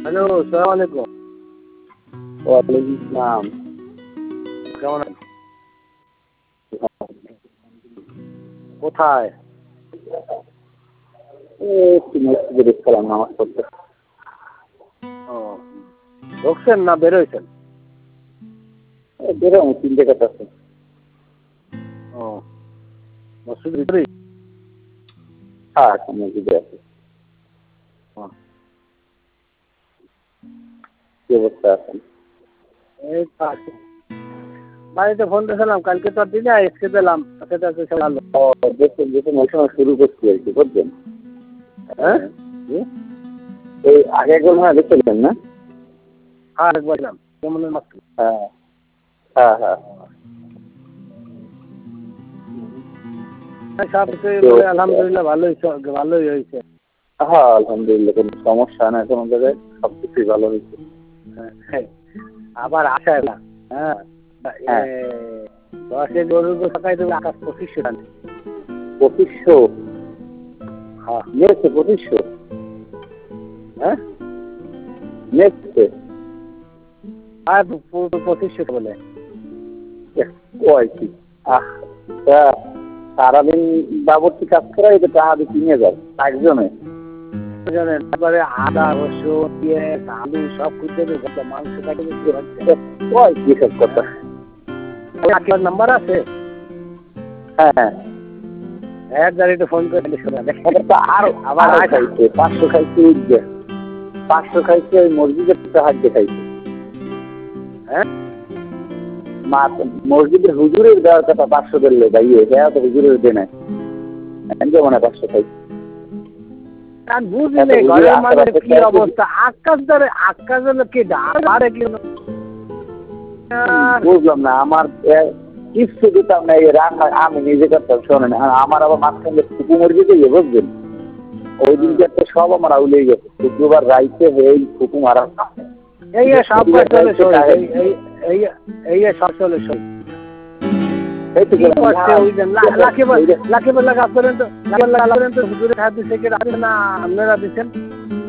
Hello, সালাম আলাইকুম। ওয়ালাইকুম আসসালাম। কেমন আছেন? কোথায়? একটু মসজিদে দেখছিলাম নামাজ পড়তে। ও, ঢুকছেন না বেরোইছেন? বেরোম 3 টাকা আছে। ও, মসজিদের ভিতরেই? হ্যাঁ, মসজিদে আছে। ও, কি অবস্থা আছেন? এই তো আছি। বাড়িতে ফোন দিয়েছিলাম, কালকে তো আর দিনে আজকে দিলাম। আজকে তো আজকে ভালো। দেখুন ওই সময় শুরু করছি আর কি, বুঝলেন? হ্যাঁ? জি? এই আগে একবার মনে হয় দেখছিলেন না? হ্যাঁ, একবার দিলাম। কেমন মাত্র? হ্যাঁ হ্যাঁ হ্যাঁ। সব কিছুই বলে আলহামদুলিল্লাহ ভালোই হয়েছে। হ্যাঁ আলহামদুলিল্লাহ, কোনো সমস্যা নাই কোনো জায়গায়, সবকিছুই ভালো হয়েছে। হ্যাঁ, আবার আশা না। হ্যাঁ, হ্যাঁ। 10 গরুর থাকায় তুমি আকাশ 2500 টাকা। 2500? হ্যাঁ। নিয়েছে 2500? হ্যাঁ? নিয়েছে? আর 2500 বলে। কয় কি? তা সারাদিন বাবরচি কাজ করা, এটা টাকা দিয়ে কিনে যায় একজনে। জানেন, তারপরে আদা রসুন পেঁয়াজ আলু সব খুঁজে মাংস কাটে কয় কি সব কথা? আপনার নাম্বার আছে? হ্যাঁ, এক গাড়িতে ফোন করে শোনা এটা তো আরো আবার আরো খাইছে 500 খাইছে, 500 খাইছে ওই মসজিদের হাত দেখাইছে। হ্যাঁ, মসজিদের হুজুরের দেওয়ার কথা 500 দিলে ভাইয়ে, হ্যাঁ তো হুজুরের দে নাই মনে 500 খাইছে। আমি বুঝিনি ঘরের মানে কি অবস্থা। আকাশ কি ডারে কি বুঝলাম না, আমার কিছু দিতাম না, এই রান্না আমি নিজে করতাম। শোনেন, আমার আবার মাঝখানে ফুকু মরে গিয়ে বুঝলেন, ওই দিনকে একটা সব আমার আউলেই গেছে। শুক্রবার রাইতে এই ফুকু মারা এই সব চলে এই সব চলে সব লাখে লাগা করেন তো হুজুরের হাত দিচ্ছে কি না আপনারা দিচ্ছেন?